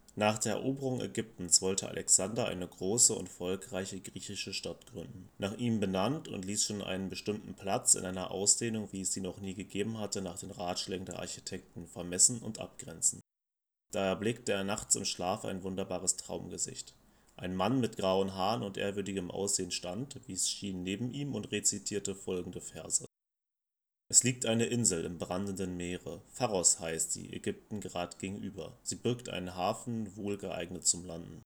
Nach der Eroberung Ägyptens wollte Alexander eine große und volkreiche griechische Stadt gründen. Nach ihm benannt und ließ schon einen bestimmten Platz in einer Ausdehnung, wie es sie noch nie gegeben hatte, nach den Ratschlägen der Architekten vermessen und abgrenzen. Da erblickte er nachts im Schlaf ein wunderbares Traumgesicht. Ein Mann mit grauen Haaren und ehrwürdigem Aussehen stand, wie es schien, neben ihm und rezitierte folgende Verse. Es liegt eine Insel im brandenden Meere. Pharos heißt sie, Ägypten grad gegenüber. Sie birgt einen Hafen, wohl geeignet zum Landen.